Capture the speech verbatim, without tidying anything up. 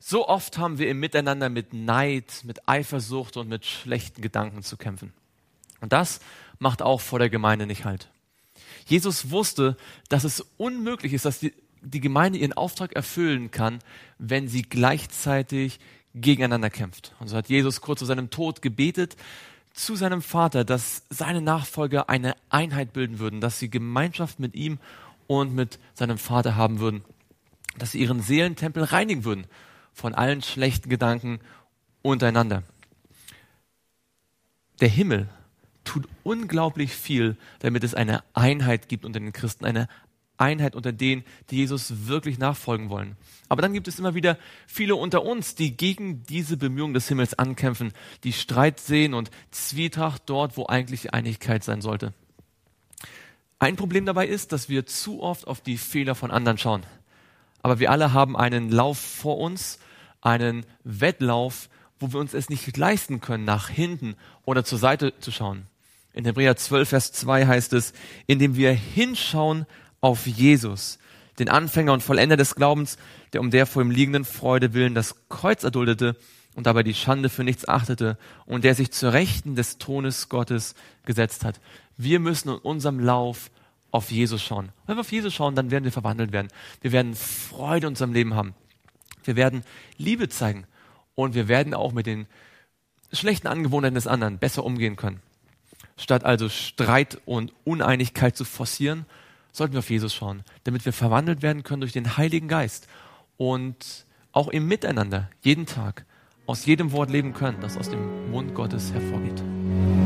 So oft haben wir im Miteinander mit Neid, mit Eifersucht und mit schlechten Gedanken zu kämpfen. Und das macht auch vor der Gemeinde nicht halt. Jesus wusste, dass es unmöglich ist, dass die, die Gemeinde ihren Auftrag erfüllen kann, wenn sie gleichzeitig gegeneinander kämpft. Und so hat Jesus kurz vor seinem Tod gebetet zu seinem Vater, dass seine Nachfolger eine Einheit bilden würden, dass sie Gemeinschaft mit ihm und mit seinem Vater haben würden, dass sie ihren Seelentempel reinigen würden von allen schlechten Gedanken untereinander. Der Himmel tut unglaublich viel, damit es eine Einheit gibt unter den Christen, eine Einheit unter denen, die Jesus wirklich nachfolgen wollen. Aber dann gibt es immer wieder viele unter uns, die gegen diese Bemühungen des Himmels ankämpfen, die Streit sehen und Zwietracht dort, wo eigentlich Einigkeit sein sollte. Ein Problem dabei ist, dass wir zu oft auf die Fehler von anderen schauen. Aber wir alle haben einen Lauf vor uns, einen Wettlauf, wo wir uns es nicht leisten können, nach hinten oder zur Seite zu schauen. In Hebräer zwölf, Vers zwei heißt es, indem wir hinschauen auf Jesus, den Anfänger und Vollender des Glaubens, der um der vor ihm liegenden Freude willen das Kreuz erduldete und dabei die Schande für nichts achtete und der sich zur Rechten des Thrones Gottes gesetzt hat. Wir müssen in unserem Lauf auf Jesus schauen. Wenn wir auf Jesus schauen, dann werden wir verwandelt werden. Wir werden Freude in unserem Leben haben. Wir werden Liebe zeigen und wir werden auch mit den schlechten Angewohnheiten des anderen besser umgehen können. Statt also Streit und Uneinigkeit zu forcieren, sollten wir auf Jesus schauen, damit wir verwandelt werden können durch den Heiligen Geist und auch im Miteinander jeden Tag aus jedem Wort leben können, das aus dem Mund Gottes hervorgeht.